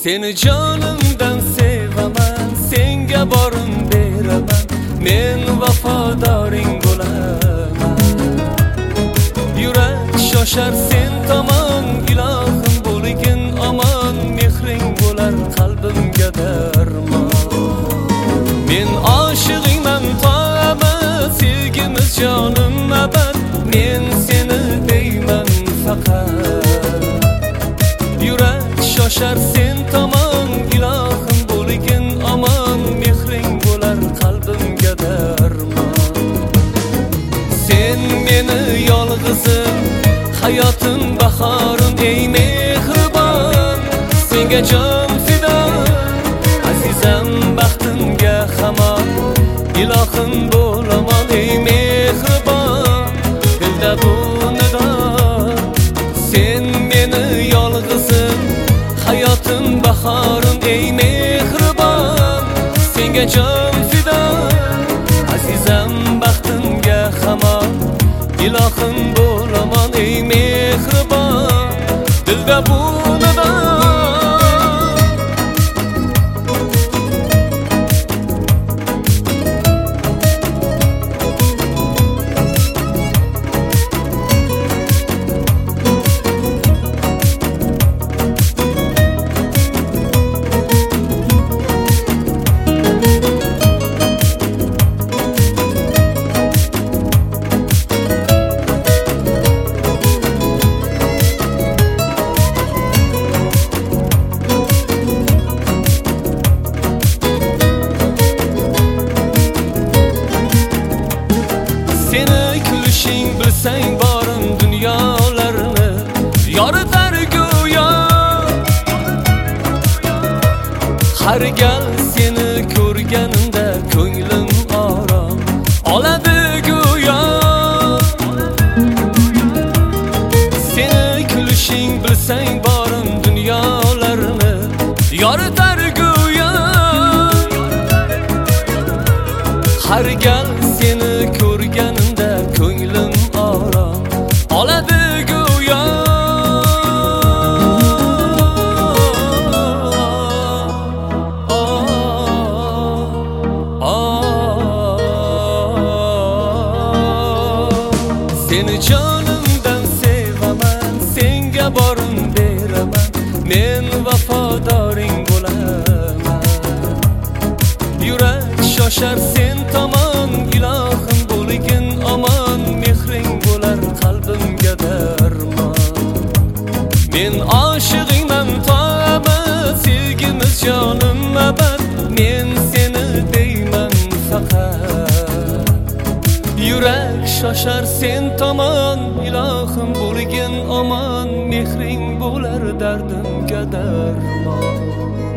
Seni jonimdan sevaman, senga borim beraman, men vafodoring bo'laman. Yurak shoshar sen tomon, ilohim bo'lgin omon, mehring bo'lar qalbimga darmon. Men oshiqingman to'g'ri, sevgimiz jonim abad, men seni deyman faqat. Yurak shoshar sen tomon, ilohim bo'lgin omon, mehring bo'lar qalbimga darmon. Sen meni yolg'izim, hayotim bahorim, ey mehribon, senga jon fido, azizam baxtimga hamon, ilohim bo'laman, ey mehribon, dilda bu nido. Sen meni yolg'izim, hayotim bahorim, ey mehribon, senga jon fido, azizam baxtimga hamon, ilohim bo'laman, ey mehribon, dilda bu nido. Seni kulishing bilsang borim dunyolarni yoritar go'yo. Har gal seni ko'rganimda ko'nglim orom oladi go'yo. Seni kulishing bilsang borim dunyolarni yoritar go'yo. Har gal seni ko'rganimda ko'nglim orom oladi go'yo. Seni jonimdan sevaman, senga borim beraman, men vafodoring bo'laman. Yurak shoshar sen tomon, ilohim bo'lgin omon, mehring bo'lar qalbimga darmon. Men oshiqingman to'g'ri, sevgimiz jonim abad, men seni deyman faqat. Yurak shoshar sen tomon, ilohim bo'lgin omon, mehring bo'lar dardimga darmon.